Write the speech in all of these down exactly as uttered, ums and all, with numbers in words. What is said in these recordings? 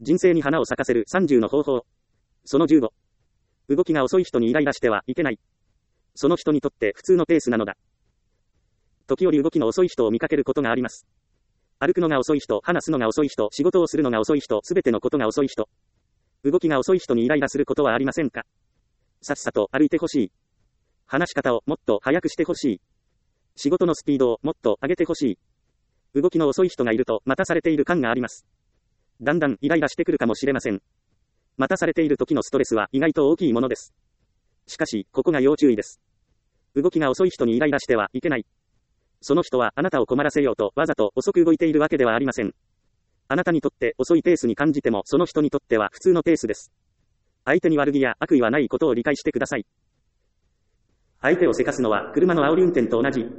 人生に花を咲かせるさんじゅうの方法。そのじゅうご。動きが遅い人にイライラしてはいけない。その人にとって普通のペースなのだ。時折動きの遅い人を見かけることがあります。歩くのが遅い人、話すのが遅い人、仕事をするのが遅い人、すべてのことが遅い人。動きが遅い人にイライラすることはありませんか？さっさと歩いてほしい。話し方をもっと早くしてほしい。仕事のスピードをもっと上げてほしい。動きの遅い人がいると待たされている感があります。だんだんイライラしてくるかもしれません。待たされている時のストレスは意外と大きいものです。しかし、ここが要注意です。動きが遅い人にイライラしてはいけない。その人はあなたを困らせようとわざと遅く動いているわけではありません。あなたにとって遅いペースに感じてもその人にとっては普通のペースです。相手に悪気や悪意はないことを理解してください。相手をせかすのは車の煽り運転と同じ。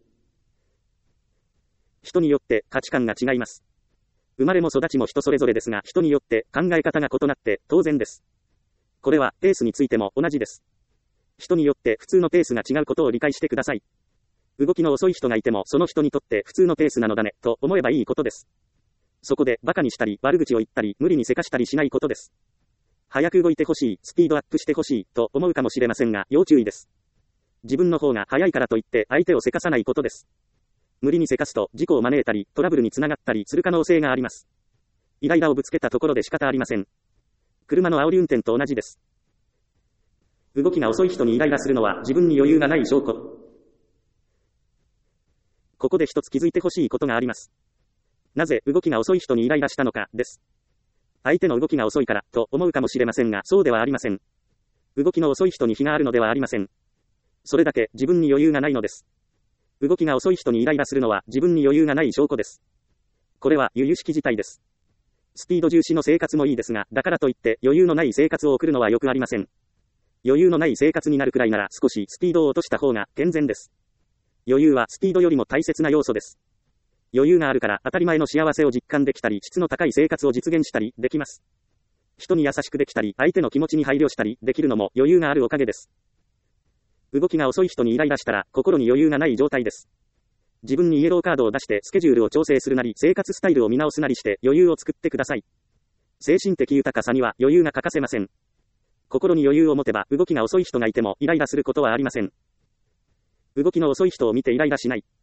人によって価値観が違います。生まれも育ちも人それぞれですが、人によって考え方が異なって当然です。これはペースについても同じです。人によって普通のペースが違うことを理解してください。動きの遅い人がいてもその人にとって普通のペースなのだねと思えばいいことです。そこでバカにしたり悪口を言ったり無理にせかしたりしないことです。早く動いてほしい、スピードアップしてほしいと思うかもしれませんが要注意です。自分の方が早いからといって相手をせかさないことです。無理にせかすと事故を招いたりトラブルにつながったりする可能性があります。イライラをぶつけたところで仕方ありません。車の煽り運転と同じです。動きが遅い人にイライラするのは自分に余裕がない証拠。ここで一つ気づいてほしいことがあります。なぜ動きが遅い人にイライラしたのかです。相手の動きが遅いからと思うかもしれませんが、そうではありません。動きの遅い人に非があるのではありません。それだけ自分に余裕がないのです。動きが遅い人にイライラするのは自分に余裕がない証拠です。これは由々しき事態です。スピード重視の生活もいいですが、だからといって余裕のない生活を送るのはよくありません。余裕のない生活になるくらいなら少しスピードを落とした方が健全です。余裕はスピードよりも大切な要素です。余裕があるから当たり前の幸せを実感できたり、質の高い生活を実現したりできます。人に優しくできたり、相手の気持ちに配慮したりできるのも余裕があるおかげです。動きが遅い人にイライラしたら心に余裕がない状態です。自分にイエローカードを出してスケジュールを調整するなり、生活スタイルを見直すなりして余裕を作ってください。精神的豊かさには余裕が欠かせません。心に余裕を持てば動きが遅い人がいてもイライラすることはありません。動きの遅い人を見てイライラしない。